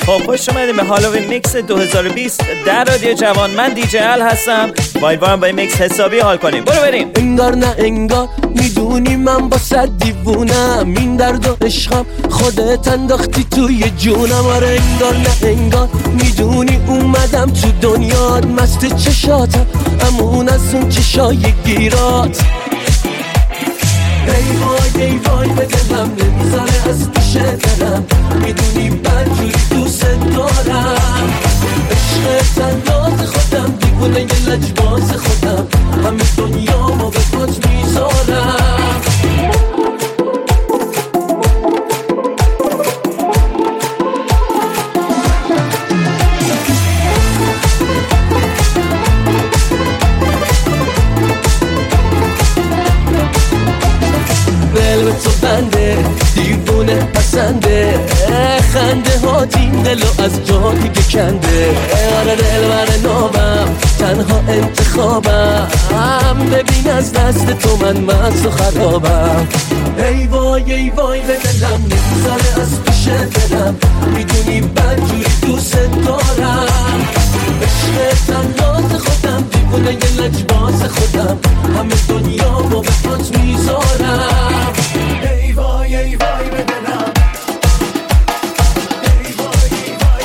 خب خوش اومدیم به هالووین میکس 2020 در رادیو جوان. من دیجی ال هستم، امیدوارم با این میکس حسابی حال کنیم. برو بریم. انگار نه انگار میدونی من با صد دیوونم، این درد و عشقم خودت انداختی توی جونم. آره انگار نه انگار میدونی اومدم تو دنیات، مست چشاتم امون از اون چشای گیرات. ای وای ای وای به دلم نمیذاره از پیش دلم، میدونی بدجوری دوست دارم. عشق تنات خودم دیوونه یه لجباز خودم، همه دنیا ما به پات میذارم. قلب تو بنده دیوونه پسنده، خنده ها دین دلو از جا دیگه کنده. آره دلبر نابم تنها انتخابم، ببین از دست تو من مست و خرابم. ای وای ای وای به دلم نمیذاره از پیش دلم، میدونی بدجوری دوست دارم. عشق تنات خودم دیوونه یه لجباز خودم، همه دنیا با به پات میذارم. ای وای ای وای به دلم، ای وای ای وای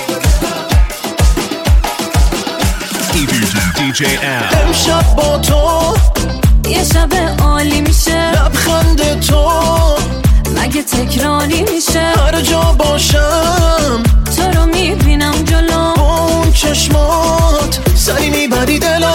به دلم. دیجی ال امشب با تو یه شب عالی میشه، لبخند تو مگه تکراری میشه. هر جا باشم تو رو میبینم جلو، با اون چشمات سری میبری دلو.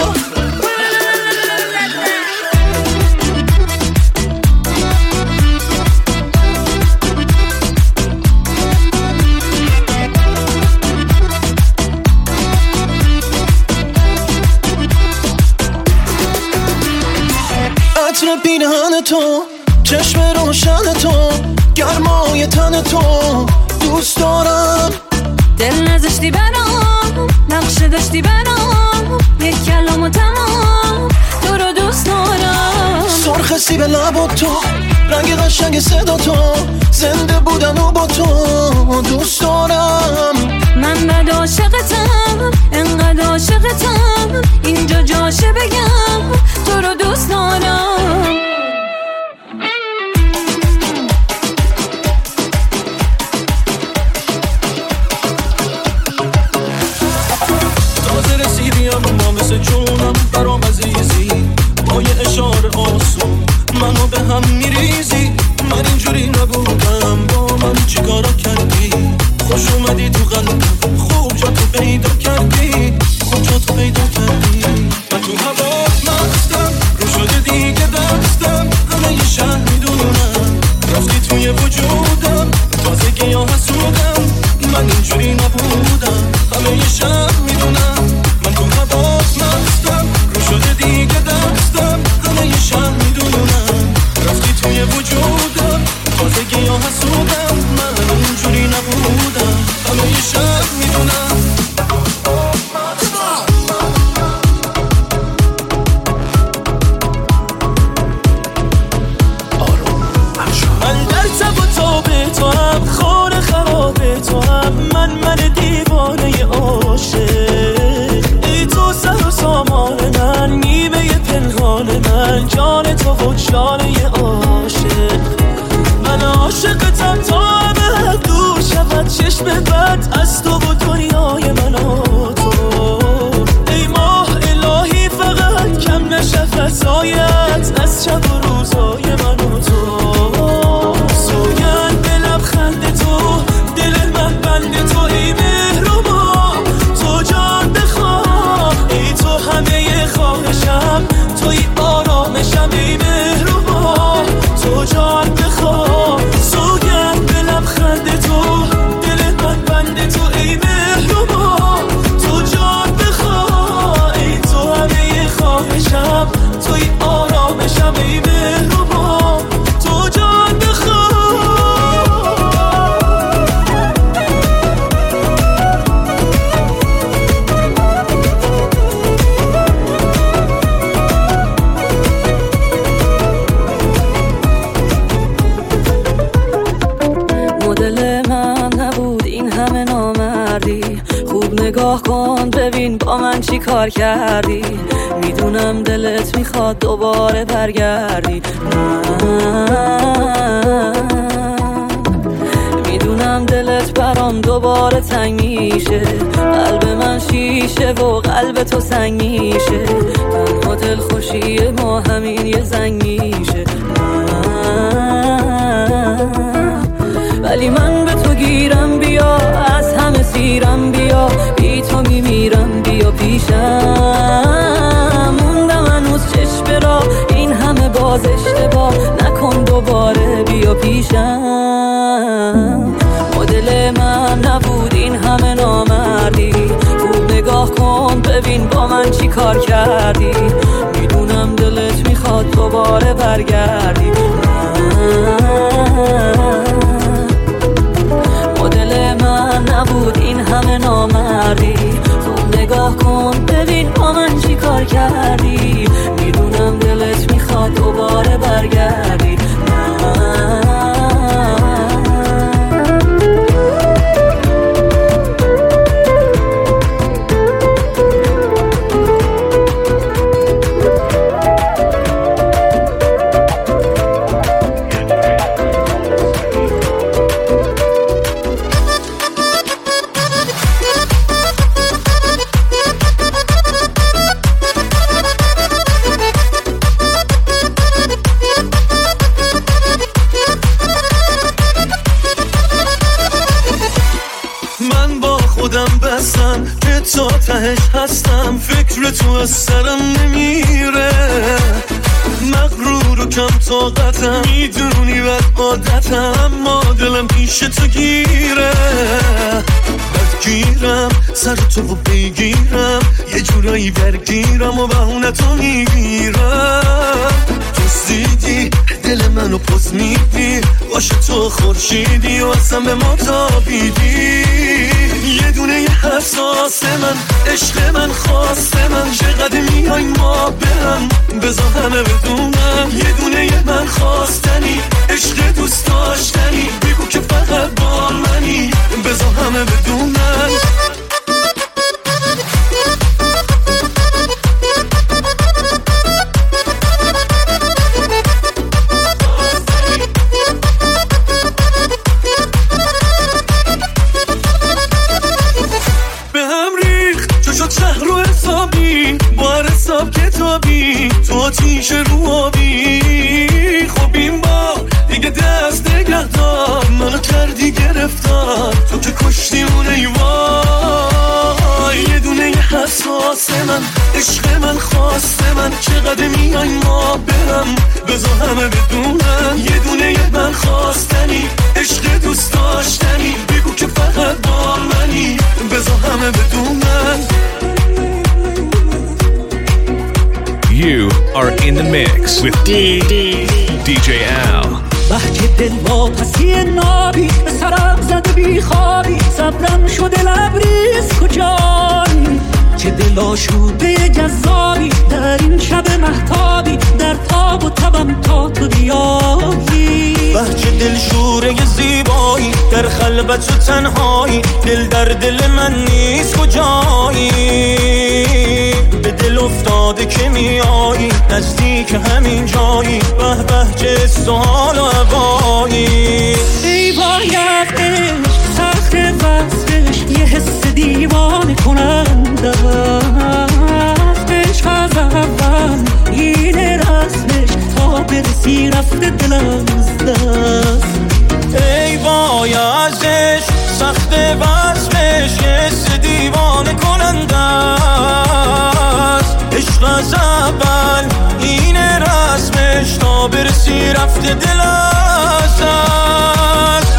عطر پینهن تو، چشم روشن تو، گرمای تن تو دوست دارم. دل نذاشتی برام، نقشه داشتی برام، یک کلام و تمام تو رو دوست دارم. سرخ سیب لب تو، رنگ قشنگ صدا تو، زنده بودن و با تو دوست دارم. من بد عاشقتم، انقدر عاشقتم، اینجا جاشه بگم تو رو دوست دارم. تازه رسیدیم ما مثل جونم برام عزیزی، با یه اشاره آسون منو به هم میریزی. من اینجوری نبودم، با من چیکارا کردی؟ خوش اومدی تو قلبم، خوب جا تو پیدا کردی، خوب جا تو پیدا کردی. من تو هوات مستم، رو شده دیگه دستم، همه یه شهر میدونم رفتی توی وجودم. تازگی ها حسودم، من اینجوری نبودم، همه یه شهر میدونم. من تو هوات مستم، رو شده دیگه دستم، همه یه شهر میدونم رفتی توی وجودم. تازگی ها حسودم، من اینجوری نبودم، همه یه شهر میدونم. من در تب و تاب تو هم، خور خراب تو هم، من دیوانه عاشق. نگاه کن ببین با من چی کار کردی. میدونم دلت میخواد دوباره برگردی، میدونم دلت برام دوباره تنگ میشه. قلب من شیشه و قلب تو سنگ میشه. تنها دل خوشی ما همین یه زنگ میشه. ولی من به تو گیرم، بیا از همه سیرم، بیا بی تو میمیرم، بیا پیشم. موندم هنوز چشم را این همه باز اشتباه نکن، دوباره بیا پیشم. مدل من نبود این همه نامردی. خوب نگاه کن ببین با من چی کار کردی. میدونم دلت میخواد دوباره برگردی. مدل من نبود این همه نامردی. خوب نگاه کن ببین با من چی کار کردی. میدونم دلت میخواد دوباره برگردی. تا تهش هستم، فکر تو از سرم نمیره. مغرور و کم طاقتم، میدونی بد عادتم، اما دلم پیش تو گیره. بدگیرم سر تو و بگیرم، یه جورایی برگیرم و بهونه تو میگیرم. تو زیدی دل منو پس میدی، باشه تو خورشیدی و اصلا به ما تابیدی. یه دونه یه حساس من، عشق من، خواست من، چقدر میای ما برم، بذار همه بدونم. یه دونه یه من خواستنی، عشق دوست داشتنی، بگو که فقط با منی، بذار همه بدونم. تو آتیش رو آبی، خب این با دیگه دست نگه دار، منو کردی گرفتار، تو که کشتی اون ایوای. یه دونه یه حساس من، عشق من، خواست من، چقدر میای ما برم، بذار همه بدونم. یه دونه یه من خواستنی، عشق دوست داشتنی، بگو که فقط با منی، بذار همه بدونم. You are in the mix with DJ Al. بحچه دل واپسی نابی به سرم زده بی خوابی، صبرم شده لبریز کجایی. چه دل آشوده جذابی در این شب مهتابی، در تاب و تبم تا تو بیایی. بحچه دل شوره زیبایی در خلوت و تنهایی، دل در دل من نیست کجایی. به دل افتاده که میایی نزدیک همین جایی، به بهجه سوال و عبایی. ای باید عشق سخت وصفش یه حس دیوانه کننده است. عشق از اول این رسمش تا برسی رفته دلم از دست. ای وای از عشق سخت وصفش یه حس دیوانه کننده است. عشق از اول این رسمش تا برسی رفته دل از دست.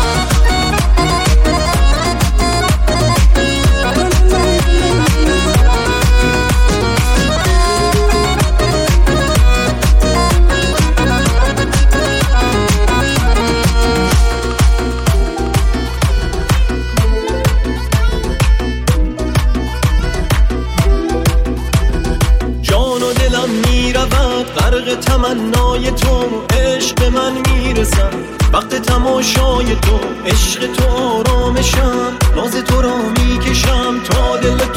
غرق تمنای تو، عشق من میرسم وقت تماشای تو. عشق تو آرامشم، ناز تو را میکشم تا دل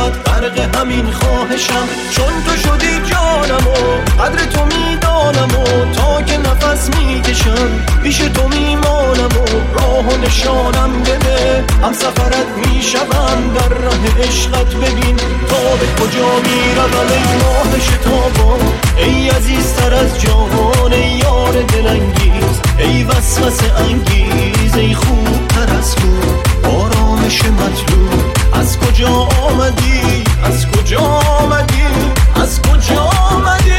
فقط غرق همین خواهشم، چون تو شدی جانم و قدر تو میدانم و تا که نفس میکشم پیش تو میمانم و راه و نشانم بده، هم سفرت میشم در راه عشقت. ببین تا به کجا میروم ای ماه شتابان، ای عزیزتر از جهان، ای یار دلانگیز، ای وسوسه انگیز، ای خوبتر از تو آرامش مطلوب. از کجا آمدی؟ از کجا آمدی؟ از کجا آمدی؟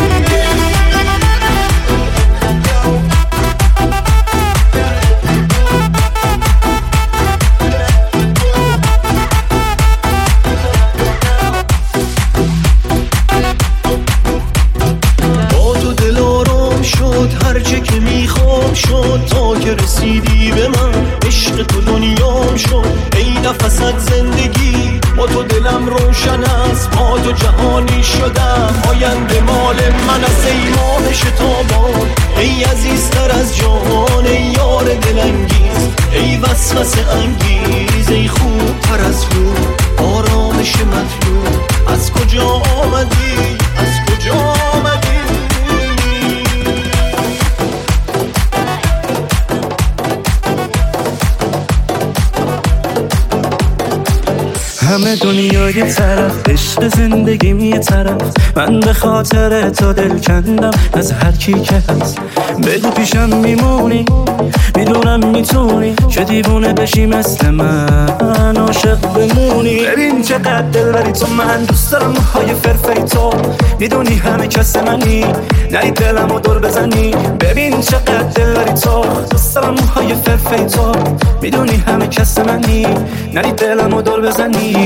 هرچه که میخوام شد تا که رسیدی به من، عشق تو دنیام شد ای نفست زندگی. با تو دلم روشن است، با تو جهانی شدم، آینده مال من است ای ماه شتابان، ای عزیزتر از جهان، ای یار دلانگیز، ای وسوسه انگیز، ای خوبتر از تو آرامش مطلوب. از کجا آمدی؟ از کجا آمدی؟ همه دنیا یه طرف، عشق زندگیم یه طرف، من به خاطر تو دل کندم از هر کی که هست. بگو پیشم میمونی، میدونم میتونی که دیوونه بشی مثل من، عاشق بمونی. ببین چقدر دل بری تو، من دوست دارم موهای فرفری تو، میدونی همه کس منی، نری دلمو دور بزنی. ببین چقدر دل بری تو، دوست دارم موهای فرفری تو، میدونی همه کس منی، نری دلمو دور بزنی.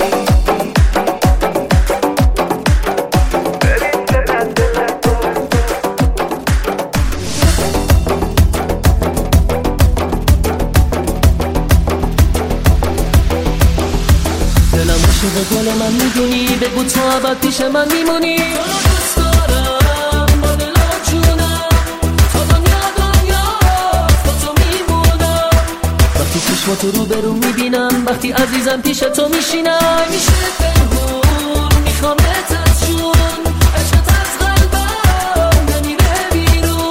به گل من میدونی، بگو تو ابد پیش من میمونی. تو رو دوست دارم با دل و جونم، تا دنیا با تو میمونم. وقتی چشم تو رو برو میبینم، وقتی عزیزم پیش تو میشینم، میشه پنهون میخوامت از جون، عشقت از قلبم نمیره بیرون.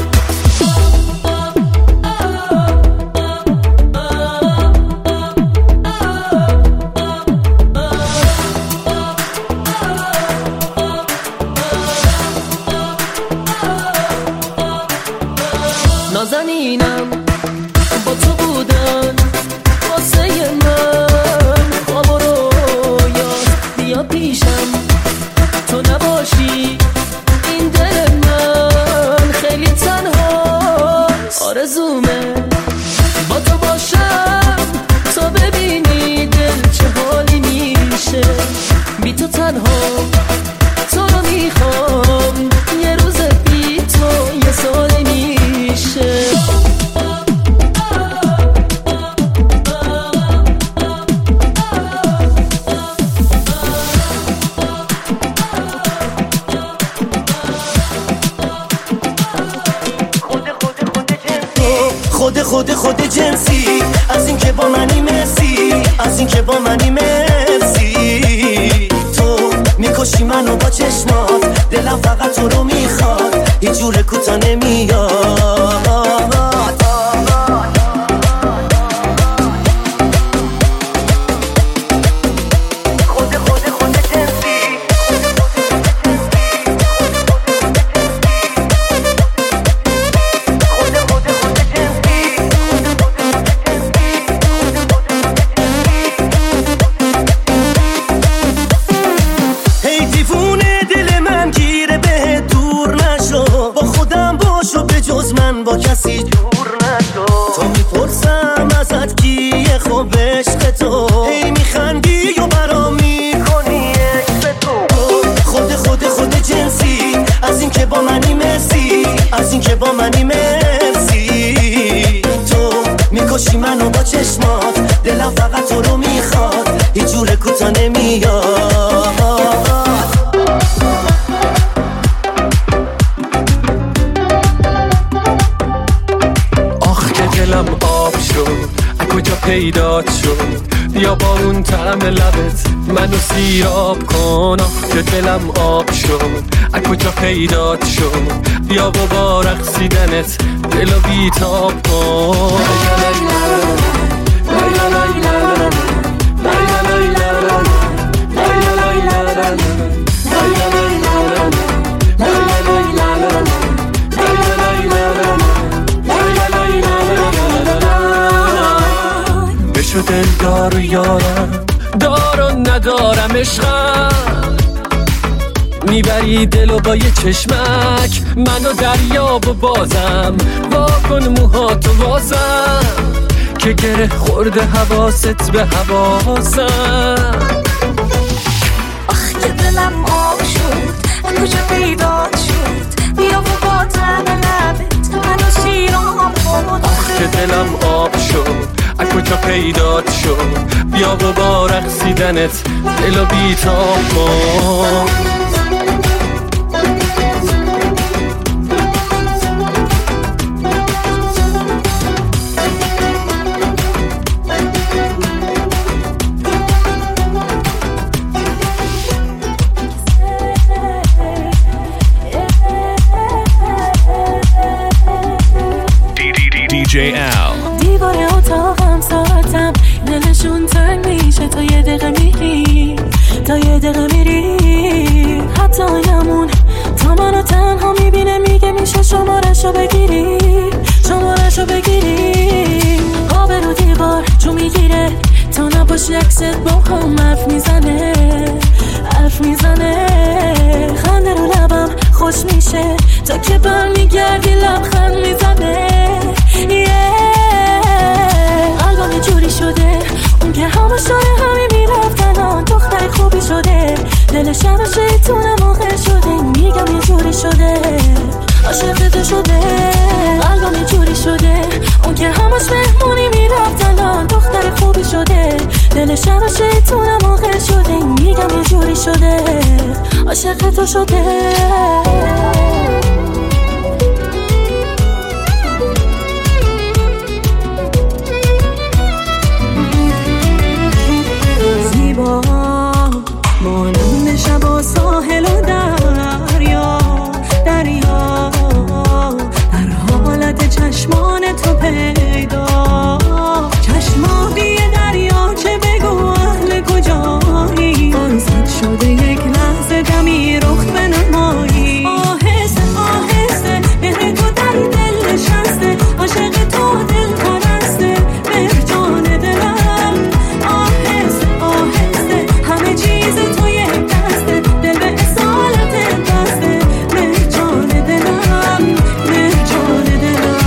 نازنینم با تو بودن واسه من، خواب و رویات بیا پیشم، تو نباشی این دل من خیلی تنها. آرزومه با تو باشم، تا ببینی دل چه حالی میشه بی تو تنها. تو رو میخوام یه روز بی تو یه ساله میشه. خود جنسی، از این که با منی مرسی، از این که با منی مرسی. تو میکشی منو با چشمات، دلم فقط تو رو میخواد، هیچ جور کوتا نمیاد. با کسی دور نشو، تو میپرسم ازت کیه خوب عشق تو، هی میخندی و برام میکنی عشق تو. خود جنسی، از این که با منی مرسی، از این که با منی مرسی. تو میکشی منو با چشمات، دلم فقط تو رو میخواد، هیچ جور کوتا نمیاد. دلم آب شد، از کجا پیدات شد، بیا با اون طعم لبت منو سیراب کن، آخ که دلم آب شد از کجا پیدات شد، بیا با رقصیدنت دلو بیتاب کن. بشو دلدار و یارم، دار و ندارم عشقم، میبری دلو با یه چشمک منو دریاب و بازم، واکن موهاتو بازم که گره خورده حواست به حواسم. آخ که دلم آب شد کجا پیدات شد، بیا و با طعم لبت منو سیراب کن. آخ که دلم آب شد از کجا پیدات شد، بیا و با رقصیدنت دلو بیتاب کن. DJ Al. دیوار اتاقم ساعتم دلشون تنگ میشه، تا یه دقیقه میری، تا یه دقیقه میری، حتی یمون تا منو تنها میبینه میگه میشه شمارشو بگیری، شمارشو بگیری. آب رو دیوار جو میگیره تا نباشی عکست با هم حرف میزنه، حرف میزنه. خنده رو لبم خوش میشه تا که برمیگردی لبخند میزنه. قلبم یه جوری شده اون که همه شاره همه میرفتن، آن دختر خوبی شده، دلش هم شیطونه موقع شده، میگم یه جوری شده عاشق تو شده. قلبم یه جوری شده اون که همش مهمونی میرفتن، آن دختر خوبی شده، دلش هم شیطونه موقع شده، میگم یه جوری شده عاشق تو شده. مانند شب ساحل و دریا، دریا در حالت چشمان تو پیدا، چشمانی دریا چه بگو اهل کجایی، فرصت شده یک لحظه دمی رخ بنمایی. آهسته آهسته مهر تو در دل نشسته، عاشق تو دل پرسته مهر جان دلم. آهسته آهسته همه چیز تو یک دسته، دل به اصالت بسته مهر جان دلم، مهر جان دلم.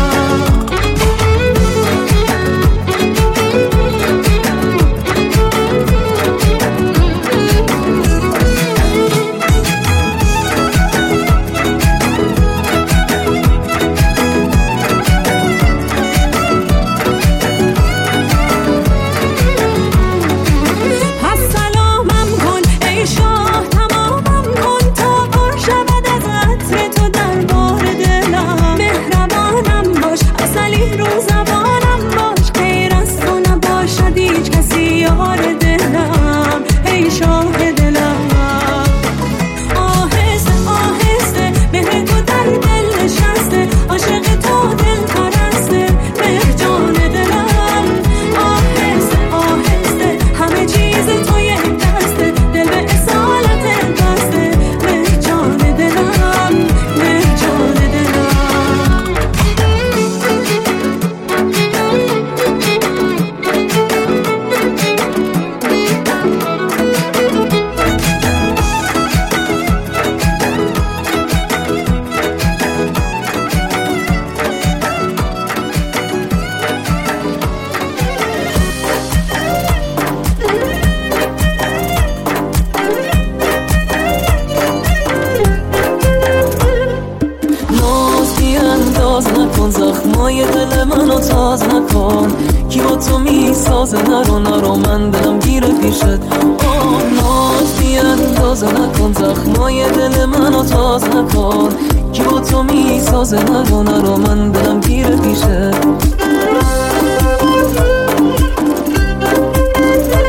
زخمای دل منو تاز نکن، کی با تو میسازه نرو نرو من دلم گیره پیشت. ناز بیاندازه نکن زخمای دل منو تاز نکن، کی با تو میسازه نرو نرو من دلم گیره پیشت.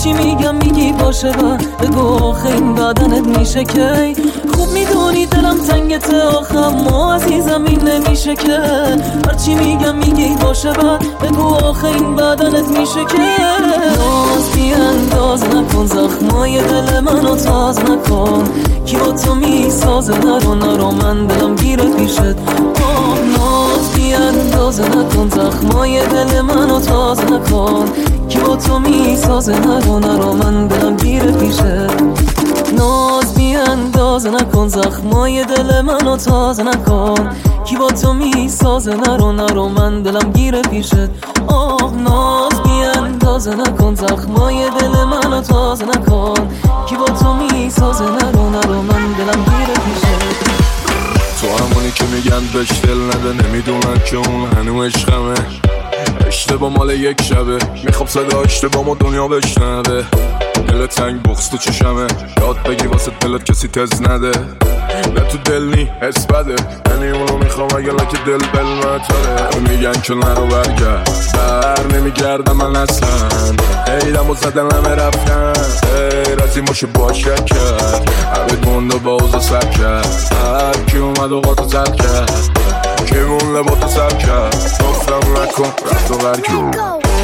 هرچی میگم میگی باشه بگو آخه این بدنت میشه کی خوب میدونی دلم تنگته آخه ما عزیزم این نمیشه که هرچی میگم میگی باشه بگو آخه این بدنت میشه که ناز بیانداز نکن زخمای دل منو تاز نکن کی با تو میسازه نرو من دلم گیره پیشت ناز بیانداز نکن زخمای دل منو تاز نکن کی با تو میسازه نرو من دلم گیره پیشت ناز بیانداز نکن زخمای دل منو تاز نکن کی با تو میسازه نرو من دلم گیره پیشت ناز بیانداز نکن زخمای دل منو تاز نکن کی با تو میسازه نرو من دلم گیره پیشت تو همونی که میگن بهش دل نده نمیدونن که اون هنو عشقمه اشتباه مال یک شبه میخواب صدا اشتباه ما دنیا بشنوه دل تنگ بغض تو چشمه یاد بگی واسه دلت کسی تز نده نه تو دل نی حس بده یعنی اونو میخوام اگه لکه دل بلمتره میگن که نرو برگرد بر نمیگردم من اصلا ایدم و زدن همه رفتن غیر از این باشه باشه کرد عبید مونده با اوزا سر کرد هر کی اومد و قاطو زد کرد که مونده با تو سر کرد گفتم نکن رفت و برگرد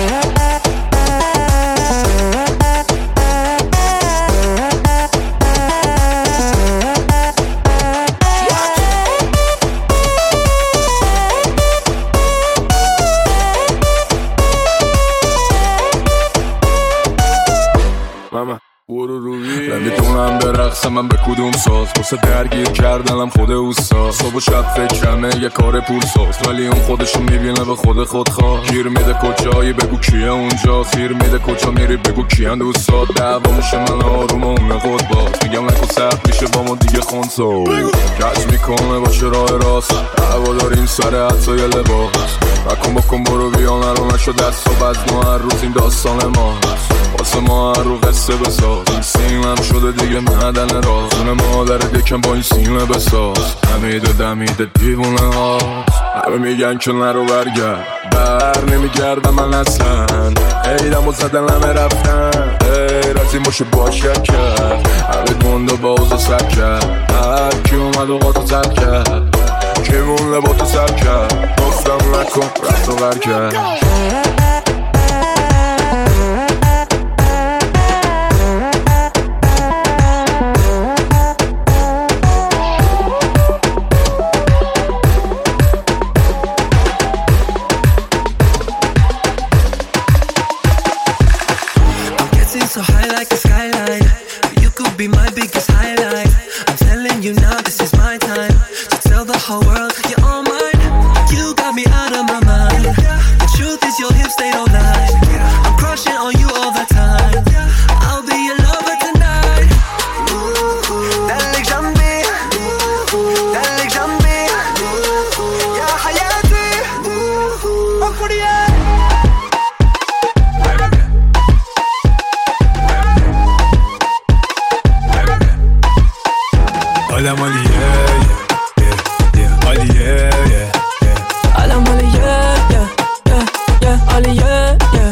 نمیتونم برقصم من به کدوم ساز واسه درگیر کردنم خود اوستا صبح و شب فکرمه یه کار پولساز ولی اون خودشو میبینه به خود خواه گیر میده کجایی بگو کیه اونجا خیر میده کجا میری بگو کیه دوستات دعوا میشه من آروم اونه خود باز میگم نکن سخت میشه با ما دیگه خونسا کج میکنه باشه راه راست دعوا داریم سر حتی یه لباس نکن بکن برو بیا نرو نشو دست و بز ما هر روز این داستان ماست واسه ما هر رو قصه بساز این سیمم شده دیگه معدن رازونه مادر دکم با این سیمه بساز دمیده دیوونه هاست همه میگن که نرو برگرد بر نمیگردم من اصلا ایدم و زدن همه رفتن غیر از این باشه باشه کرد همه مونده با اوزا سر کرد هر کی اومد و قاطو زد کرد که مونده با تو سر کرد گفتم نکن رفت و برگرد So high like a skyline, you could be my biggest highlight. I'm telling you now, this is my time to tell the whole world you're all mine. You got me out of my mind. The truth is your hips, they don't lie. I'm crushing on you all the time. I'll be your lover tonight. Dalik jambi, dalik jambi, ya hayati, oh kuriya. Alam Ali yeah, Ali yeah. Alam Ali yeah, Ali yeah.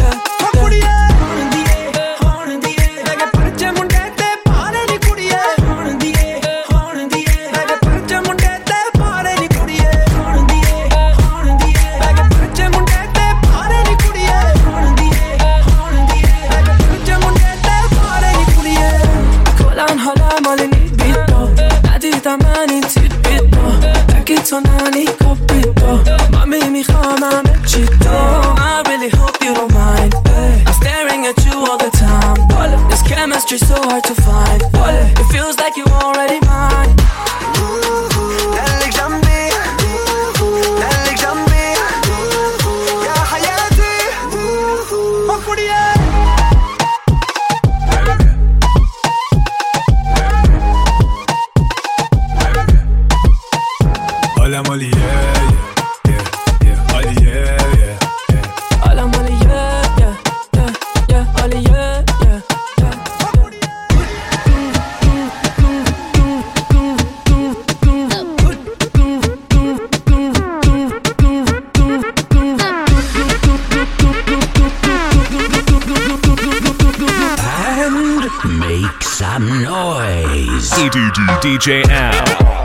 تو نانی کپیتو مامی میخوام همه چی تو I really hope you don't mind I'm staring at you all the time This chemistry so hard to find It feels like you already mine Alam Ali yeah, Ali yeah. Alam Ali yeah, Ali yeah. DJ Al.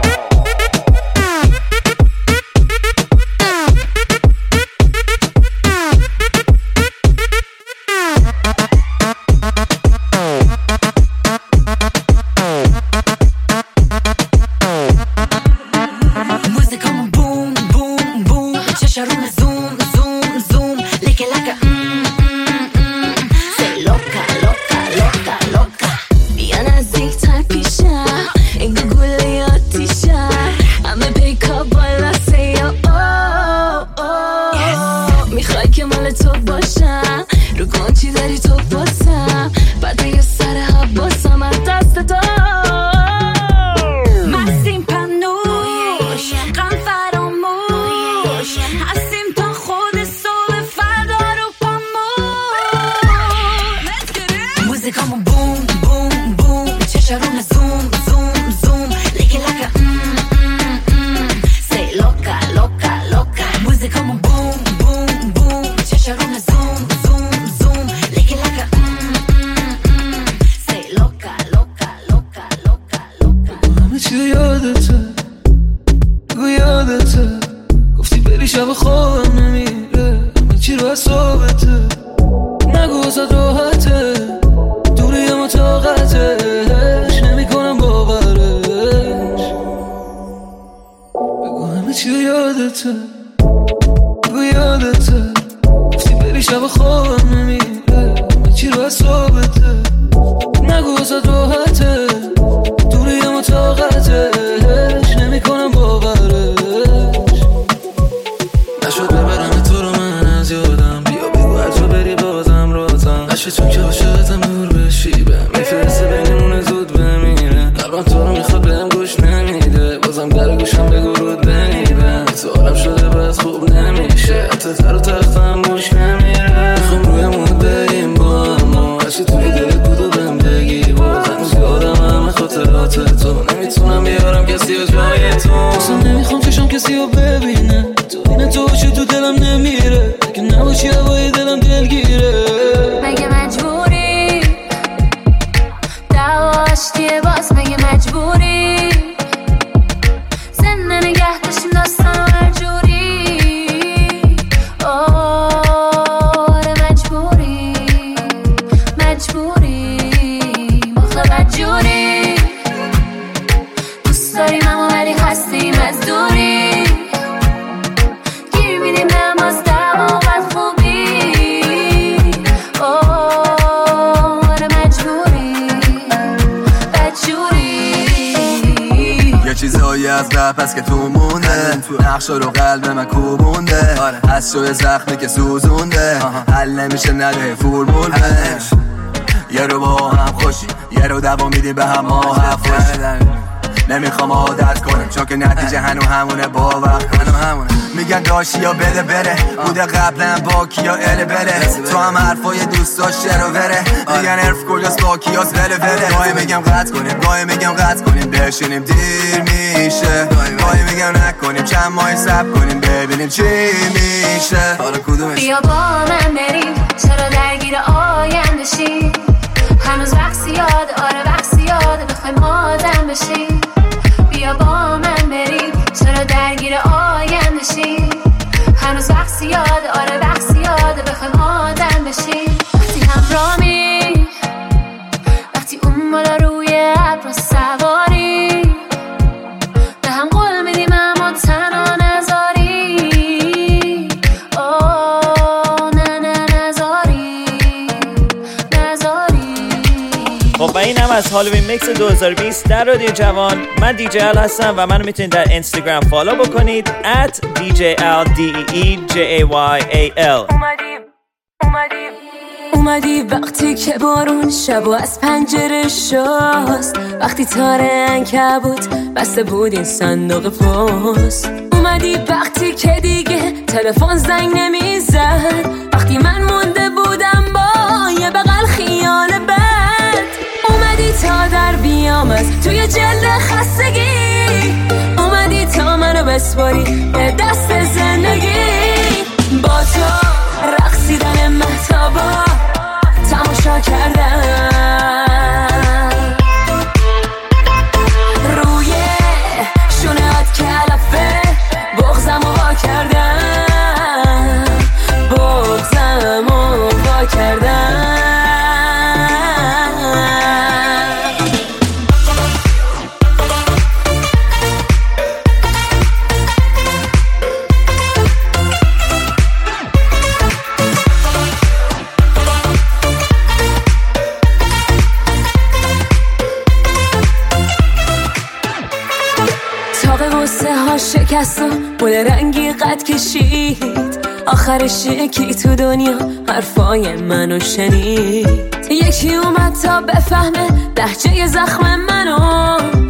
پس که تو مونده نقشا رو قلب من کوبونده از شوی زخمی که سوزونده حل نمیشه نده فرمول بهش یه رو با هم خوشی یه رو دوا میدی به هم ماه خوشی نمیخوام عادت کنم چون که نتیجه هنو همونه با وقت میگن داشتی یا بده بره بوده قبلا با کیا اله بله تو هم حرفای دوست داشته رو بره میگن حرف کجاست با کیاس بله بله گاهی میگم قطع کنیم گاهی میگم قطع کنیم بشینیم دیر میشه گاهی میگم نکنیم چند ماهی صبر کنیم ببینیم چی میشه حالا کدومش بیا با من بریم چرا درگیر آینده شی هنوز وقت زیاده آره وقت زیاده بخوایم آدم بشیم بیا با من بریم چرا درگیر آینده شی هنوز وقت زیاده آره وقت زیاده بخوایم آدم بشیم وقتی همراهی وقتی اون بالا روی ابر سواری به هم قول میدیم اما تنها نذاری اوه نه نه نذاری خب و این هم از هالووین میکس 2020 در رادیو جوان. من دیجی ال هستم و منو میتونید در اینستاگرام فالو بکنید @DJL اومدی وقتی که بارون شب و از پنجره شاست وقتی تار عنکبوت بسته بود این صندوق پست اومدی وقتی که دیگه تلفن زنگ نمیزد وقتی من مونده بودم با یه بغل خیال بد اومدی تا در بیام از توی جلد خستگی اومدی تا منو بسپاری به دست زندگی با تو رقصیدن مهتابا تماشا کردم غصه ها شکست و گل رنگی قد کشید، آخرش یکی تو دنیا حرفای منو شنید. یکی اومد تا بفهمه لهجه زخم منو،